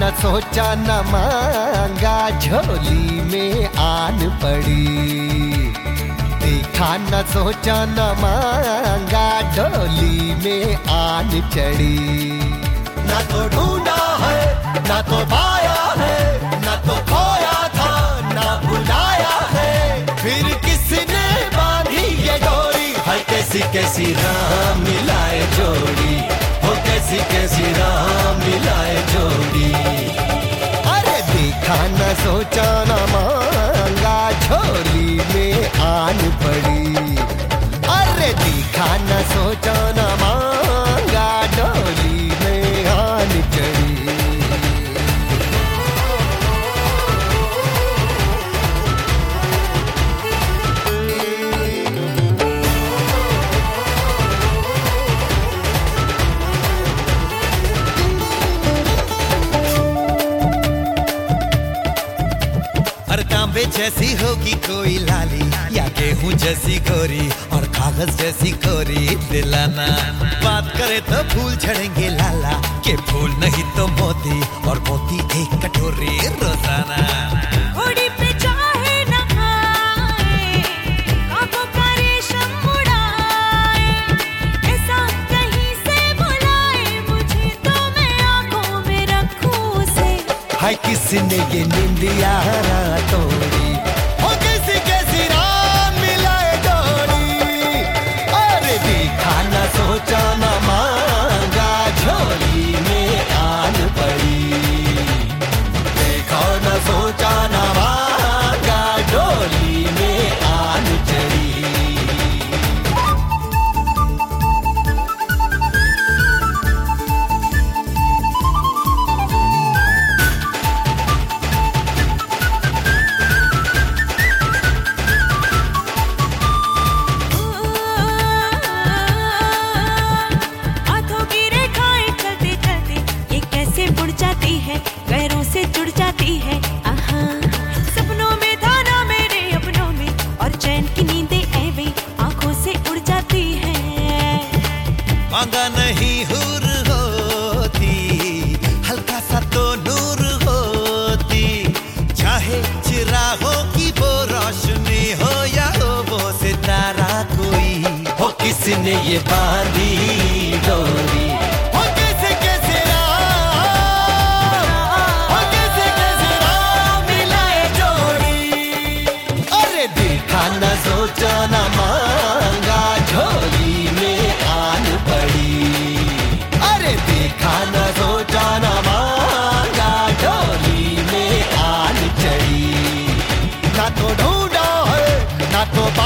न सोचा न मांगा, झोली में आन पड़ी। देखा न सोचा न मांगा, डोली में आन चढ़ी। ना तो ढूंढा है ना तो पाया है, ना तो खोया था ना भुलाया है, फिर किसने बांधी ये डोरी। हर कैसी कैसी राह मिलाए जोड़ी, हो कैसी कैसी राह मिलाए जोड़ी। अरे देखा न सोचा न मांगा, झोली में आन पड़ी। अरे देखा न सोचा न मांगा, डोली में आन चढ़ी। तांबे जैसी होगी कोई लाली, या गेहूं जैसी गोरी और कागज जैसी कोरी दिलाना। बात करे तो फूल झड़ेंगे लाला, के फूल नहीं तो मोती, और मोती एक कटोरी रोजाना। घोड़ी पे चाहे न आए, काबों का रेशम उड़ाए, ऐसा कहीं से बुलाए मुझे तो मैं आंखों में रखूं उसे। हाय किसने ये निंदिया तोड़ी, हो कैसी कैसी राह मिलाए जोड़ी। अरे देखा न सोचा न मांगा, झोली में आन पड़ी। देखा न सोचा न मांगा, डोली में आन चढ़ी। गैरों से जुड़ जाती है आहा। सपनों में था ना मेरे अपनों में, और चैन की नींदें ऐवे आंखों से उड़ जाती है। मांगा नहीं हुर होती, हल्का सा तो नूर होती। चाहे चिरागों की वो रोशनी हो, या हो वो सितारा कोई। हो किसने ये बांधी डोरी, सोचा न मांगा, झोली में आन पड़ी। अरे देखा न सोचा न मांगा, डोली में आन चढ़ी। ना तो ढूंढा है ना तो